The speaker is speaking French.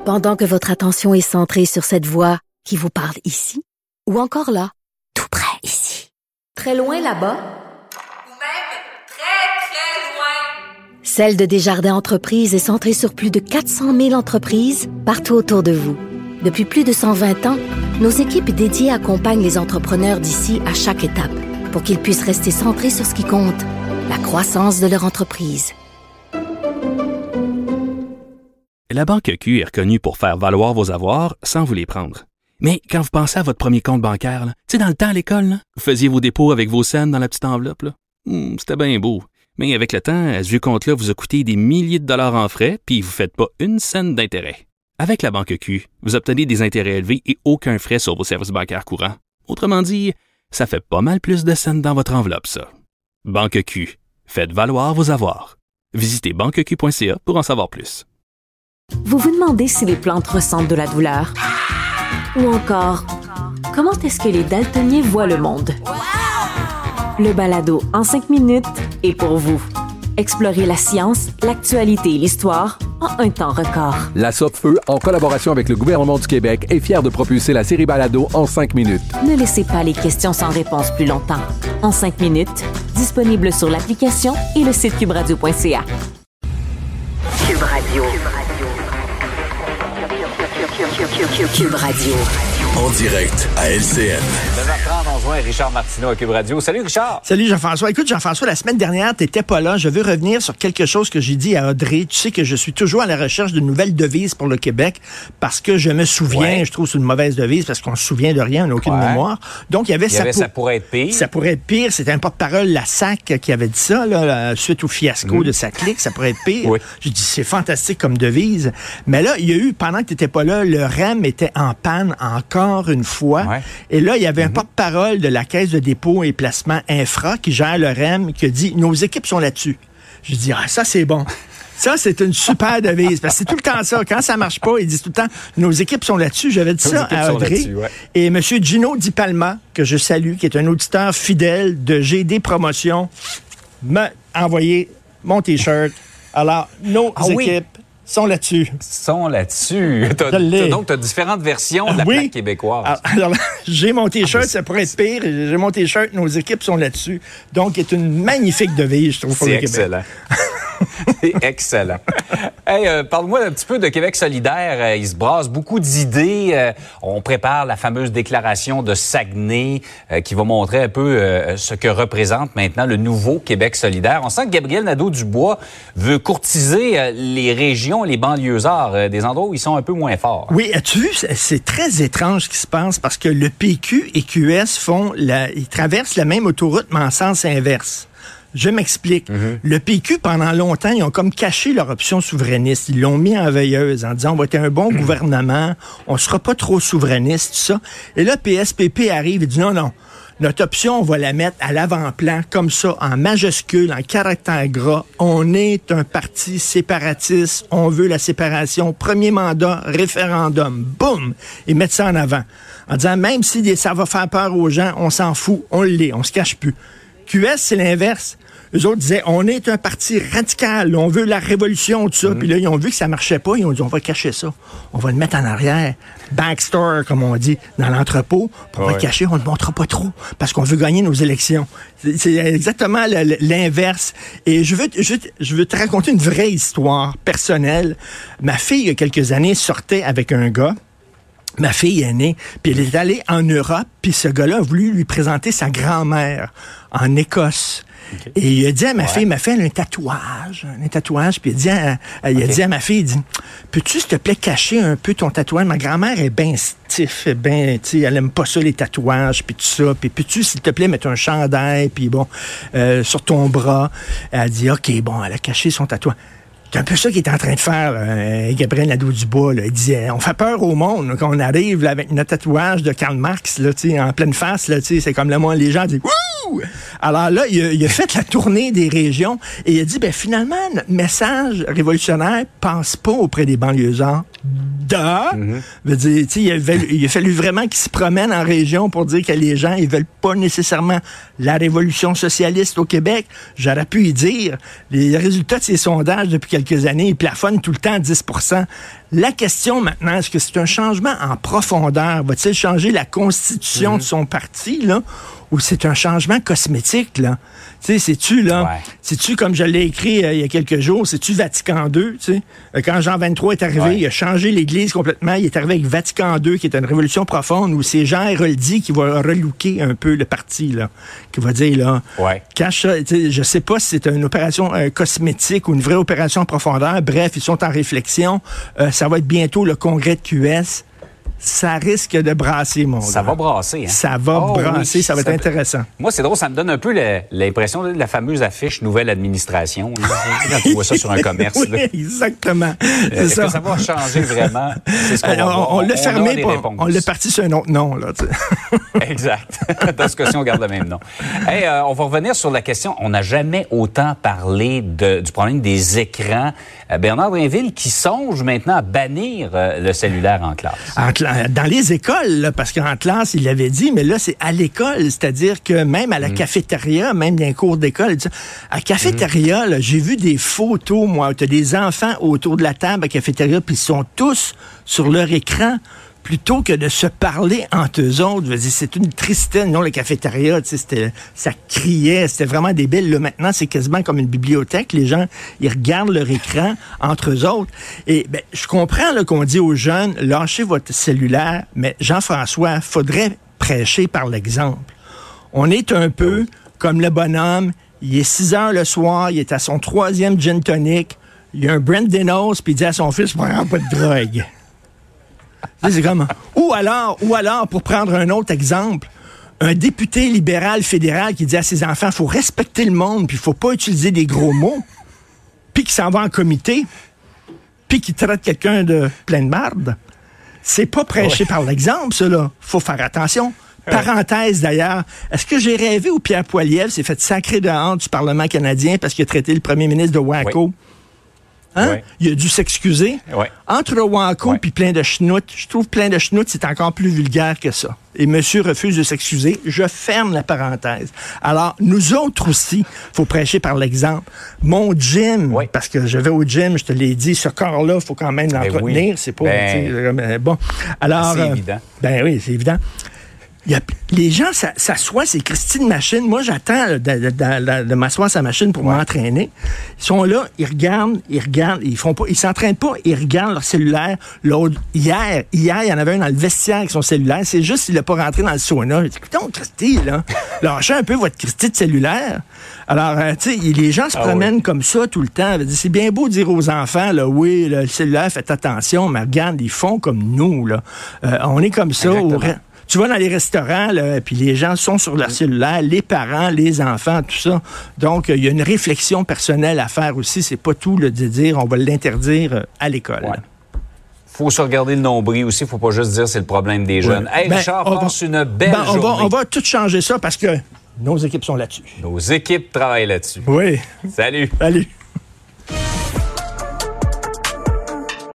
Pendant que votre attention est centrée sur cette voix qui vous parle ici, ou encore là, tout près ici, très loin là-bas, ou même très, très loin. Celle de Desjardins Entreprises est centrée sur plus de 400 000 entreprises partout autour de vous. Depuis plus de 120 ans, nos équipes dédiées accompagnent les entrepreneurs d'ici à chaque étape pour qu'ils puissent rester centrés sur ce qui compte, la croissance de leur entreprise. La Banque Q est reconnue pour faire valoir vos avoirs sans vous les prendre. Mais quand vous pensez à votre premier compte bancaire, tu sais, dans le temps à l'école, là, vous faisiez vos dépôts avec vos scènes dans la petite enveloppe. Là. C'était bien beau. Mais avec le temps, ce vieux compte-là vous a coûté des milliers de dollars en frais, puis vous ne faites pas une scène d'intérêt. Avec la Banque Q, vous obtenez des intérêts élevés et aucun frais sur vos services bancaires courants. Autrement dit, ça fait pas mal plus de scènes dans votre enveloppe, ça. Banque Q. Faites valoir vos avoirs. Visitez banqueq.ca pour en savoir plus. Vous vous demandez si les plantes ressentent de la douleur? Ou encore, comment est-ce que les daltoniens voient le monde? Le balado en 5 minutes est pour vous. Explorez la science, l'actualité et l'histoire en un temps record. La Sopfeu, en collaboration avec le gouvernement du Québec, est fière de propulser la série Balado en 5 minutes. Ne laissez pas les questions sans réponse plus longtemps. En 5 minutes, disponible sur l'application et le site cubradio.ca. Cube Radio. Cube Radio. En direct à LCN. 9h30, on joint Richard Martineau à Cube Radio. Salut Richard. Salut Jean-François. Écoute Jean-François, la semaine dernière, t'étais pas là. Je veux revenir sur quelque chose que j'ai dit à Audrey. Tu sais que je suis toujours à la recherche de nouvelles devises pour le Québec parce que je me souviens, je trouve c'est une mauvaise devise parce qu'on se souvient de rien, on n'a aucune mémoire. Donc il y avait ça pourrait être pire. Ça pourrait être pire. C'était un porte-parole, la SAC, qui avait dit ça, là, suite au fiasco de sa clique. Ça pourrait être pire. Oui. J'ai dit, c'est fantastique comme devise. Mais là, il y a eu, pendant que t'étais pas là, le REM était en panne encore une fois. Ouais. Et là, il y avait un porte-parole de la Caisse de dépôt et placement Infra qui gère le REM qui a dit, nos équipes sont là-dessus. Je dis, ça, c'est bon. Ça, c'est une super devise. Parce que c'est tout le temps ça. Quand ça marche pas, ils disent tout le temps, nos équipes sont là-dessus. J'avais dit ça à Audrey. Et M. Gino Di Palma, que je salue, qui est un auditeur fidèle de GD Promotion, m'a envoyé mon T-shirt. Alors, nos équipes sont là-dessus. Sont là-dessus. Donc, tu as différentes versions de la plaque québécoise. Alors, j'ai mon T-shirt, ça pourrait être pire. J'ai mon T-shirt, nos équipes sont là-dessus. Donc, c'est une magnifique devise, je trouve, pour le Québec. C'est excellent. C'est excellent. Hey, parle-moi un petit peu de Québec solidaire. Il se brasse beaucoup d'idées. On prépare la fameuse déclaration de Saguenay qui va montrer un peu ce que représente maintenant le nouveau Québec solidaire. On sent que Gabriel Nadeau-Dubois veut courtiser les régions, les banlieusards, des endroits où ils sont un peu moins forts. Oui, as-tu vu? C'est très étrange ce qui se passe parce que le PQ et QS ils traversent la même autoroute, mais en sens inverse. Je m'explique. Le PQ, pendant longtemps, ils ont comme caché leur option souverainiste. Ils l'ont mis en veilleuse en disant, on va être un bon gouvernement, on sera pas trop souverainiste, tout ça. Et là, PSPP arrive et dit, non, notre option, on va la mettre à l'avant-plan, comme ça, en majuscule, en caractère gras. On est un parti séparatiste, on veut la séparation. Premier mandat, référendum. Boum! Ils mettent ça en avant. En disant, même si ça va faire peur aux gens, on s'en fout, on l'est, on se cache plus. QS, c'est l'inverse. Eux autres disaient, on est un parti radical, on veut la révolution, tout ça. Puis là, ils ont vu que ça marchait pas, ils ont dit, on va cacher ça. On va le mettre en arrière. Backstore, comme on dit, dans l'entrepôt. On va le cacher, on ne le montrera pas trop, parce qu'on veut gagner nos élections. C'est exactement l'inverse. Et je veux te raconter une vraie histoire personnelle. Ma fille, il y a quelques années, sortait avec un gars. Ma fille est née, puis elle est allée en Europe, puis ce gars-là a voulu lui présenter sa grand-mère en Écosse. Okay. Et il a dit à ma fille, elle a un tatouage, puis il a dit à ma fille, il dit, peux-tu, s'il te plaît, cacher un peu ton tatouage? Ma grand-mère est bien stiff, elle aime pas ça, les tatouages, puis tout ça, puis peux-tu, s'il te plaît, mettre un chandail, puis bon, sur ton bras? Elle a dit, OK, bon, elle a caché son tatouage. C'est un peu ça qu'il est en train de faire, Gabriel Nadeau-Dubois. Là. Il disait, on fait peur au monde là, quand on arrive là, avec notre tatouage de Karl Marx là, en pleine face. Là, c'est comme là, moi, les gens disent « Wouh! » Alors là, il a fait la tournée des régions et il a dit, finalement, notre message révolutionnaire passe pas auprès des banlieusards Duh! Veut dire, tu sais, il a fallu vraiment qu'il se promène en région pour dire que les gens, ils veulent pas nécessairement la révolution socialiste au Québec. J'aurais pu y dire. Les résultats de ces sondages depuis quelques années, ils plafonnent tout le temps à 10 %. La question maintenant, est-ce que c'est un changement en profondeur? Va-t-il changer la constitution de son parti, là? Ou c'est un changement cosmétique, là? Tu sais, c'est-tu, là? Ouais. C'est-tu, comme je l'ai écrit il y a quelques jours, c'est-tu Vatican II, tu sais? Quand Jean XXIII est arrivé, il a changé l'Église complètement. Il est arrivé avec Vatican II, qui est une révolution profonde, où c'est Jean Héroldi qui va relooker un peu le parti, là. Qui va dire, là, cache ça. Je sais pas si c'est une opération cosmétique ou une vraie opération en profondeur. Bref, ils sont en réflexion. Ça va être bientôt le congrès de QS. Ça risque de brasser, mon gars. Ça va brasser, hein? Ça va brasser, oui, ça va être intéressant. Moi, c'est drôle, ça me donne un peu l'impression de la fameuse affiche nouvelle administration. Quand tu vois ça sur un commerce. Oui, exactement. Est-ce que ça va changer vraiment? C'est ce qu'on on l'a fermé, on l'a parti sur un autre nom, là. Exact. Dans ce cas-ci, on garde le même nom. Hey, on va revenir sur la question. On n'a jamais autant parlé du problème des écrans. Bernard Drinville qui songe maintenant à bannir le cellulaire en classe. Dans les écoles, là, parce qu'en classe, il l'avait dit, mais là, c'est à l'école. C'est-à-dire que même à la cafétéria, même dans les cours d'école, à la cafétéria, là, j'ai vu des photos, moi, où tu as des enfants autour de la table à la cafétéria, puis ils sont tous sur leur écran, plutôt que de se parler entre eux autres. Je veux dire, c'est une tristesse. Non, la cafétéria, ça criait, c'était vraiment débile. Là, maintenant, c'est quasiment comme une bibliothèque. Les gens, ils regardent leur écran entre eux autres. Et ben, je comprends là, qu'on dit aux jeunes, lâchez votre cellulaire, mais Jean-François, faudrait prêcher par l'exemple. On est un peu comme le bonhomme, il est 6 heures le soir, il est à son 3e gin tonic, il y a un Brandenos, puis il dit à son fils, prends pas de drogue. C'est comme... Ou alors, pour prendre un autre exemple, un député libéral fédéral qui dit à ses enfants, il faut respecter le monde, puis il faut pas utiliser des gros mots, puis qui s'en va en comité, puis qui traite quelqu'un de plein de marde. C'est pas prêcher par l'exemple, ça, là. Faut faire attention. Parenthèse, d'ailleurs, est-ce que j'ai rêvé où Pierre Poilievre s'est fait sacrer dehors du Parlement canadien parce qu'il a traité le premier ministre de Waco? Oui. Hein? Oui. Il a dû s'excuser. Oui. Entre le Waco puis plein de schnout, je trouve plein de schnout, c'est encore plus vulgaire que ça. Et monsieur refuse de s'excuser. Je ferme la parenthèse. Alors, nous autres aussi, faut prêcher par l'exemple. Mon gym, parce que je vais au gym, je te l'ai dit, ce corps-là, il faut quand même l'entretenir. C'est pas... bon. Alors, c'est évident. Ben oui, c'est évident. Les gens s'assoient, c'est Christine Machine. Moi, j'attends de m'asseoir sa machine pour m'entraîner. Ils sont là, ils regardent, ils font pas, ils s'entraînent pas, ils regardent leur cellulaire. L'autre, hier, il y en avait un dans le vestiaire avec son cellulaire. C'est juste qu'il n'a pas rentré dans le sauna. J'ai dit, écoutez, Christy, là, lâchez un peu votre Christy de cellulaire. Alors, tu sais, les gens se promènent comme ça tout le temps. C'est bien beau de dire aux enfants, là, oui, le cellulaire, faites attention, mais regarde, ils font comme nous, là. On est comme ça. Tu vas dans les restaurants, là, puis les gens sont sur leur cellulaire, les parents, les enfants, tout ça. Donc, il y a une réflexion personnelle à faire aussi. C'est pas tout là, de dire on va l'interdire à l'école. Ouais. Faut se regarder le nombril aussi. Faut pas juste dire c'est le problème des jeunes. Hey, Richard, passe une belle journée. On va tout changer ça parce que nos équipes sont là-dessus. Nos équipes travaillent là-dessus. Oui. Salut. Salut.